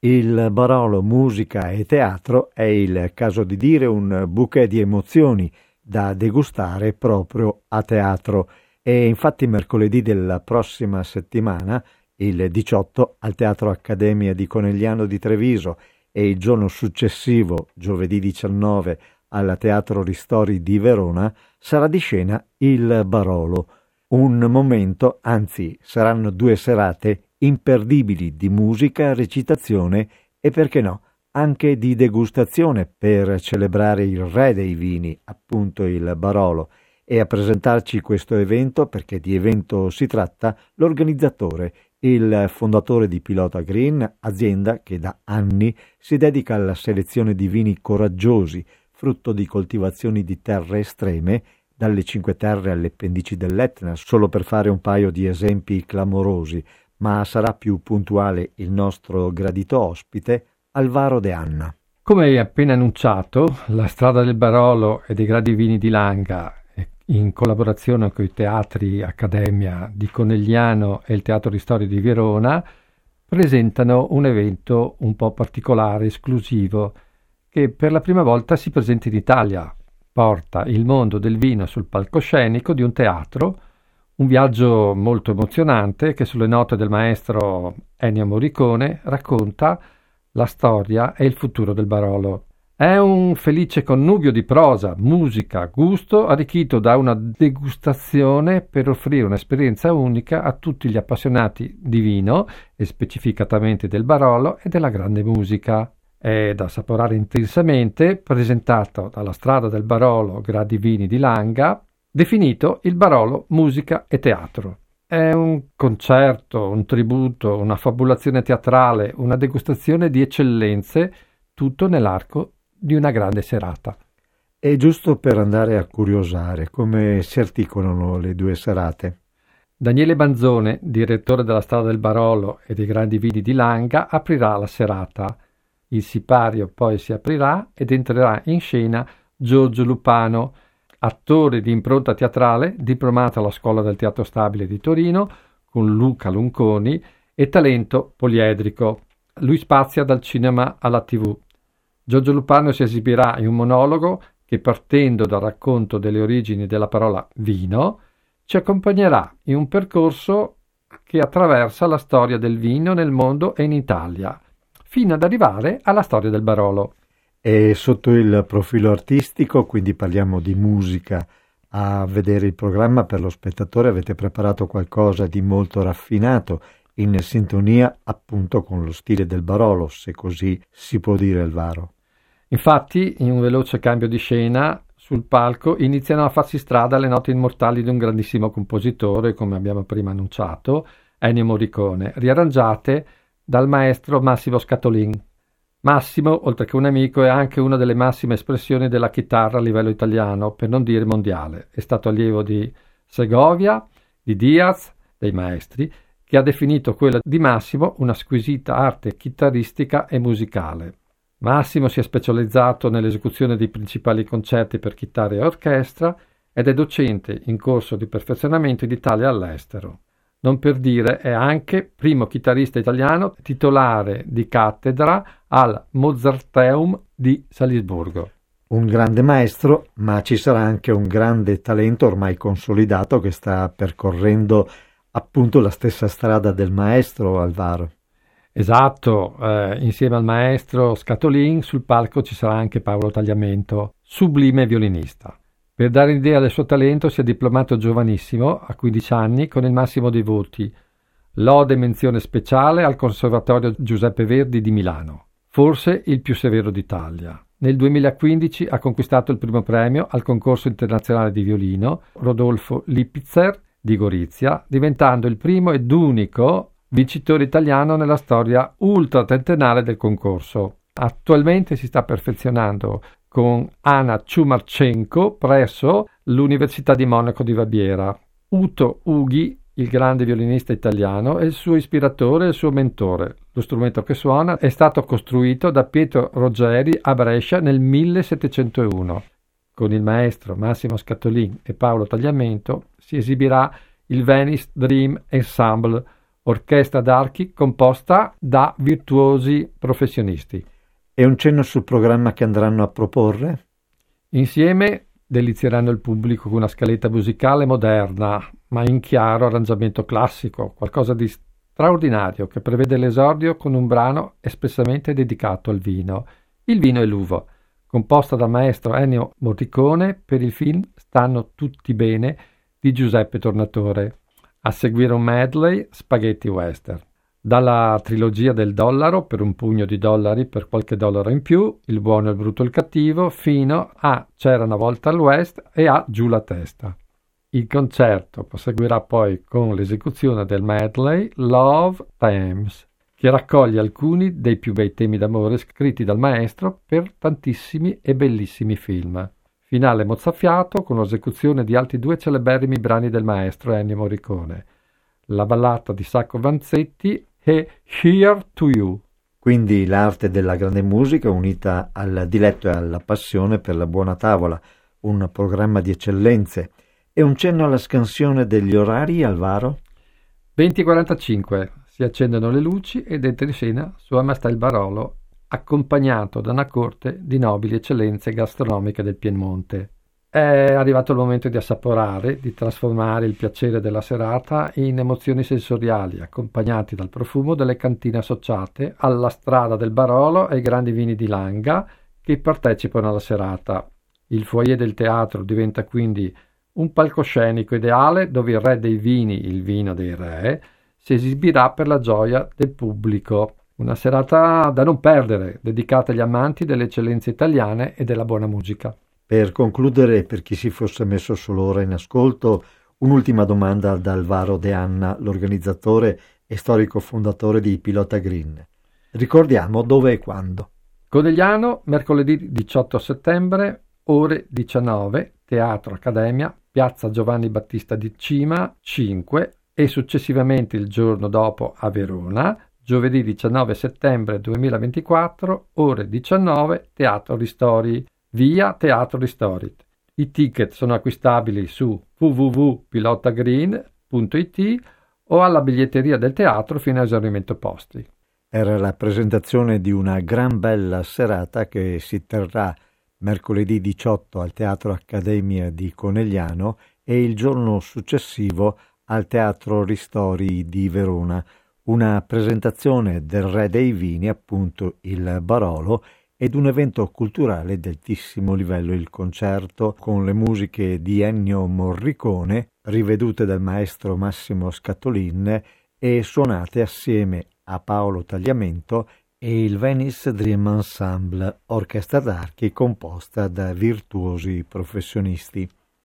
Il Barolo Musica e Teatro è, il caso di dire, un bouquet di emozioni da degustare proprio a teatro, e infatti mercoledì della prossima settimana, il 18, al Teatro Accademia di Conegliano di Treviso, e il giorno successivo, giovedì 19, al Teatro Ristori di Verona, sarà di scena il Barolo. Un momento, anzi saranno 2 serate imperdibili di musica, recitazione e, perché no, anche di degustazione per celebrare il re dei vini, appunto il Barolo. E a presentarci questo evento, perché di evento si tratta, l'organizzatore, il fondatore di Pilota Green, azienda che da anni si dedica alla selezione di vini coraggiosi, frutto di coltivazioni di terre estreme, dalle Cinque Terre alle pendici dell'Etna, solo per fare un paio di esempi clamorosi. Ma sarà più puntuale il nostro gradito ospite, Alvaro De Anna. Come hai appena annunciato, la Strada del Barolo e dei Grandi Vini di Langa, in collaborazione con i teatri Accademia di Conegliano e il Teatro Ristori di Verona, presentano un evento un po' particolare, esclusivo, che per la prima volta si presenta in Italia. Porta il mondo del vino sul palcoscenico di un teatro, un viaggio molto emozionante che sulle note del maestro Ennio Morricone racconta la storia e il futuro del Barolo. È un felice connubio di prosa, musica, gusto, arricchito da una degustazione per offrire un'esperienza unica a tutti gli appassionati di vino e specificatamente del Barolo e della grande musica. È da assaporare intensamente, presentato dalla Strada del Barolo Grandi Vini di Langa, definito il Barolo Musica e Teatro. È un concerto, un tributo, una fabulazione teatrale, una degustazione di eccellenze, tutto nell'arco di una grande serata. E giusto per andare a curiosare, come si articolano le 2 serate? Daniele Banzone, direttore della Strada del Barolo e dei Grandi Vini di Langa, aprirà la serata. Il sipario poi si aprirà ed entrerà in scena Giorgio Lupano, attore di impronta teatrale, diplomato alla Scuola del Teatro Stabile di Torino, con Luca Lunconi, e talento poliedrico. Lui spazia dal cinema alla TV. Giorgio Lupano si esibirà in un monologo che, partendo dal racconto delle origini della parola vino, ci accompagnerà in un percorso che attraversa la storia del vino nel mondo e in Italia, fino ad arrivare alla storia del Barolo. E sotto il profilo artistico, quindi parliamo di musica, a vedere il programma per lo spettatore avete preparato qualcosa di molto raffinato, in sintonia appunto con lo stile del Barolo, se così si può dire, Alvaro. Infatti, in un veloce cambio di scena, sul palco iniziano a farsi strada le note immortali di un grandissimo compositore, come abbiamo prima annunciato, Ennio Morricone, riarrangiate dal maestro Massimo Scatolin. Massimo, oltre che un amico, è anche una delle massime espressioni della chitarra a livello italiano, per non dire mondiale. È stato allievo di Segovia, di Diaz, dei maestri, che ha definito quella di Massimo una squisita arte chitarristica e musicale. Massimo si è specializzato nell'esecuzione dei principali concerti per chitarra e orchestra ed è docente in corso di perfezionamento in Italia e all'estero. Non per dire, è anche primo chitarrista italiano titolare di cattedra al Mozarteum di Salisburgo. Un grande maestro, ma ci sarà anche un grande talento ormai consolidato che sta percorrendo appunto la stessa strada del maestro, Alvaro. Esatto, insieme al maestro Scatolin sul palco ci sarà anche Paolo Tagliamento, sublime violinista. Per dare idea del suo talento si è diplomato giovanissimo, a 15 anni, con il massimo dei voti. Lode e menzione speciale al Conservatorio Giuseppe Verdi di Milano, forse il più severo d'Italia. Nel 2015 ha conquistato il primo premio al concorso internazionale di violino Rodolfo Lipitzer di Gorizia, diventando il primo ed unico vincitore italiano nella storia ultratrentennale del concorso. Attualmente si sta perfezionando con Anna Ciumarcenko presso l'Università di Monaco di Baviera. Uto Ughi, il grande violinista italiano, è il suo ispiratore e il suo mentore. Lo strumento che suona è stato costruito da Pietro Ruggeri a Brescia nel 1701. Con il maestro Massimo Scatolin e Paolo Tagliamento si esibirà il Venice Dream Ensemble, orchestra d'archi composta da virtuosi professionisti. E un cenno sul programma che andranno a proporre? Insieme delizieranno il pubblico con una scaletta musicale moderna, ma in chiaro arrangiamento classico, qualcosa di straordinario che prevede l'esordio con un brano espressamente dedicato al vino. Il vino e l'uvo, composta dal maestro Ennio Morricone per il film Stanno tutti bene di Giuseppe Tornatore. A seguire un medley spaghetti western. Dalla trilogia del dollaro, per un pugno di dollari per qualche dollaro in più, Il buono, il brutto e il cattivo, fino a C'era una volta all'West e a Giù la testa. Il concerto proseguirà poi con l'esecuzione del medley Love Themes, che raccoglie alcuni dei più bei temi d'amore scritti dal maestro per tantissimi e bellissimi film. Finale mozzafiato con l'esecuzione di altri 2 celeberrimi brani del maestro Ennio Morricone, la ballata di Sacco Vanzetti e Here to You. Quindi l'arte della grande musica unita al diletto e alla passione per la buona tavola, un programma di eccellenze. E un cenno alla scansione degli orari, Alvaro? 20:45 si accendono le luci ed entra in scena Sua Maestà il Barolo, accompagnato da una corte di nobili eccellenze gastronomiche del Piemonte. È arrivato il momento di assaporare, di trasformare il piacere della serata in emozioni sensoriali, accompagnati dal profumo delle cantine associate alla strada del Barolo e ai grandi vini di Langa che partecipano alla serata. Il foyer del teatro diventa quindi un palcoscenico ideale dove il re dei vini, il vino dei re, si esibirà per la gioia del pubblico. Una serata da non perdere, dedicata agli amanti delle eccellenze italiane e della buona musica. Per concludere, per chi si fosse messo solo ora in ascolto, un'ultima domanda ad Alvaro De Anna, l'organizzatore e storico fondatore di Pilota Green. Ricordiamo dove e quando. Conegliano, mercoledì 18 settembre, ore 19, Teatro Accademia, Piazza Giovanni Battista di Cima, 5, e successivamente il giorno dopo a Verona, giovedì 19 settembre 2024, ore 19, Teatro Ristori, via Teatro Ristori. I ticket sono acquistabili su www.pilotagreen.it o alla biglietteria del teatro fino a esaurimento posti. Era la presentazione di una gran bella serata che si terrà mercoledì 18 al Teatro Accademia di Conegliano e il giorno successivo al Teatro Ristori di Verona, una presentazione del re dei vini, appunto il Barolo, ed un evento culturale di altissimo livello, il concerto con le musiche di Ennio Morricone, rivedute dal maestro Massimo Scatolin e suonate assieme a Paolo Tagliamento e il Venice Dream Ensemble, orchestra d'archi composta da virtuosi professionisti.